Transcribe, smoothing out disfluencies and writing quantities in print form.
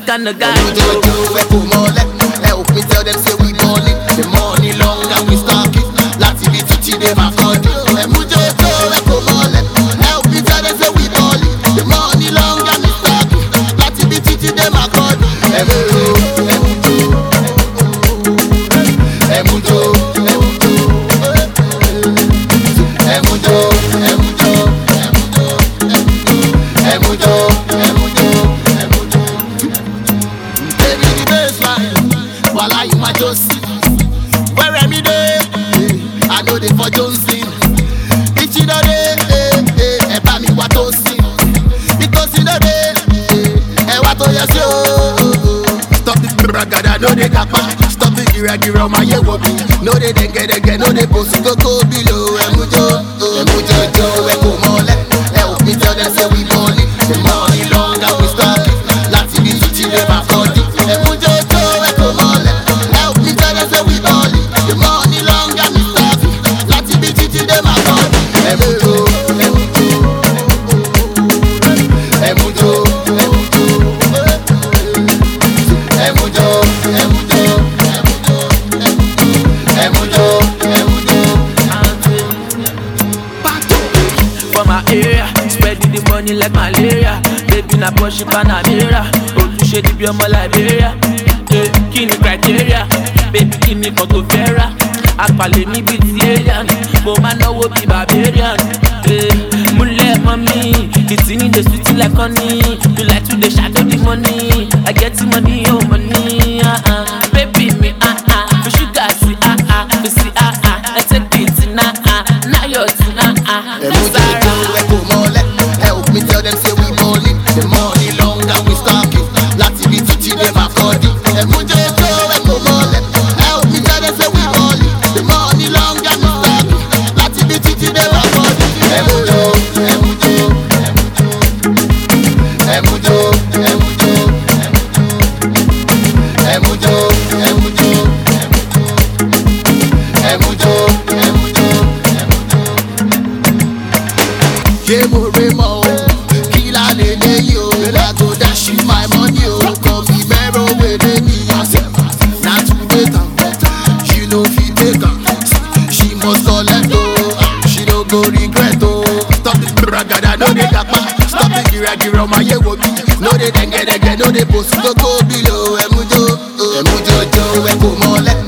kind of guy. Help me tell them say we ballin'. The money long and we stock it. Láti bí títí dé máa kọ́ di. Ẹ̀mújòjò ẹ kò mọ́lẹ̀. Help me tell them say we ballin'. The money long and we stock it. Láti bí títí dé máa kọ́ di. Ẹ̀mújò, ẹ̀mújò, ẹ̀mújò, ẹ̀mújò, ẹ̀mújò, ẹ̀mújò, ẹ̀mújò, ẹ̀mújò, ẹ̀mújò. Baby the baseline, while I my Josie. Where am I dey? I know they for Johnson. Bitch you know they, eba mi wa to sin. Because you know they, wa to yes yo. Stop this bragada, no they kapa. Stop the gira my ye wobi. No they denge, no they post go below. Emujo, emujo jo, we go mole. Help me tell them say we money. The money long and we start it. Láti bí títí dé máa kọ́ di. Emujo jo, we go mole. Help me tell them say we money. The money long and we start it. Láti bí títí dé máa kọ́ di. Emujo, emujo, emujo, emujo, emujo, emujo, emujo, emujo. For my area, spreading the money like malaria. Baby na Porsche Panamera. Olùṣe di bí ọmọ Liberia. Kí ni criteria? Baby kí ni kan tó fẹ́ rà? Apàlẹ̀ mi bíi ti alien. Mo máa náwó bíi barbarian. Múlẹ̀ mọ́ mi, the thing dey sweet like honey. You like to dey shadow the money. I get the money, oh money. Baby me, for sugar see, for see, I take it now, now your tea, Ẹ̀mújòjò ẹ kò mọ́lẹ̀. Help me tell them say we ballin'. The money long and we stock it. Láti bí títí dé máa kọ́ di. Ẹ̀mújòjò ẹ kò mọ́lẹ̀. Help me tell them say we ballin'. The money long and we stock it. Láti bí títí dé máa kọ́ di. Ẹ̀mújò, ẹ̀mújò, ẹ̀mújò, ẹ̀mújò, ẹ̀mújò, ẹ̀mújò, ẹ̀mújò, ẹ̀mújò. Ṣé mo rè mọ́ o? Kí la lè léyìí o? I go dash you my money o. Kàn fi mẹ́rọ wèrè mi. Na today tam, she no fit take am. She must collect o. She no go regret o. Stop the bragada, no dey kapa. Stop the gira my ye wo bi. No dey denge, no dey post go below. Ẹ̀mújò, ẹ̀mújòjò ẹ kò mọ́lẹ̀.